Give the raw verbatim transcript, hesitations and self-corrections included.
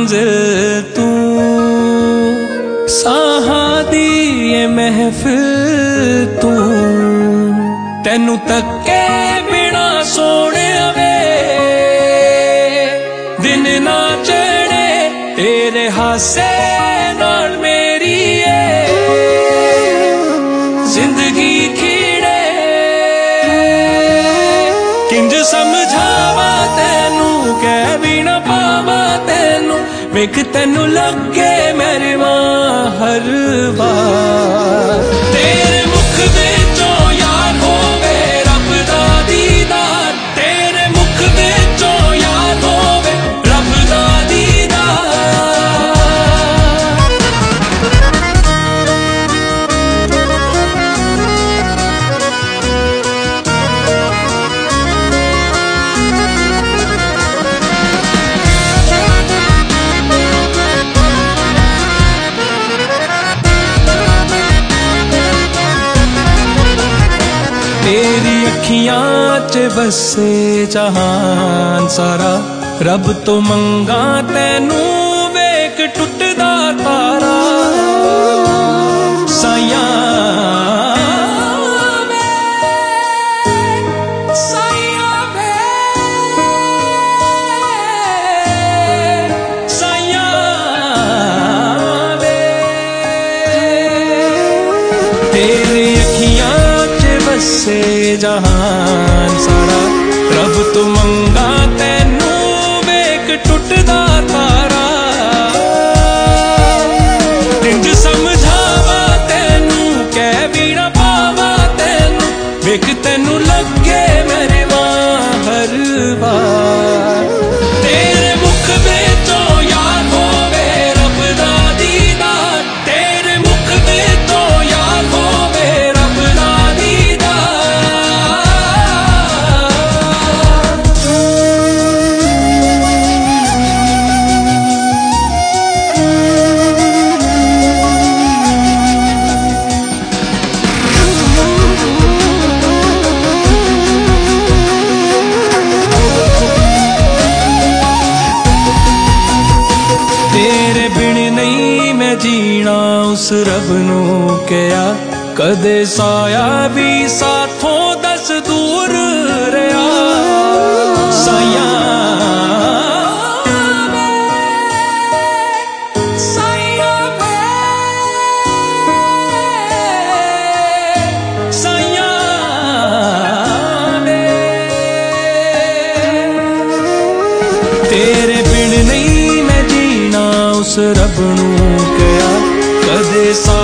मंजिल तू, साहां दी ये महफिल तू। तेनू तक्के बिना सोने वे दिन ना चढ़े, तेरे हासे नाल मेरी जिंदगी खीड़े। किंज समझावा तेनू, कह भी ना पावा तेनू, वेख तेनू लगे मेरे मां हर बार। तेरे मुख विचों यार होवे रब दा दीदार, तेरे मुख विचों यार होवे रब दा दीदार। तेरी अखियां च बसे जहान सारा, रब तो मंगा तैनू वेख टुटदा तारा। साइया वे, साइया वे, साइया वे। तेरी अखियां बसे जहान सारा, रब तो मंगा तैनू वेख टुटदा तारा। किंज समझावा तैनू, कह भी ना पावा तैनू, वेख तैनू लगे मेरे मां हर बार। तेरे मुख विचों यार होवे रब दा दीदार, तेरे मुख विचों यार होवे रब दा दीदार। तेरे बिन नहीं मैं जीना उस रब नू कया, कदे साया भी साथों दस दूर रहा। साइया वे, साइया वे, साइया वे। तेरे बिन नहीं मैं जीना उस रब नू कया, कदे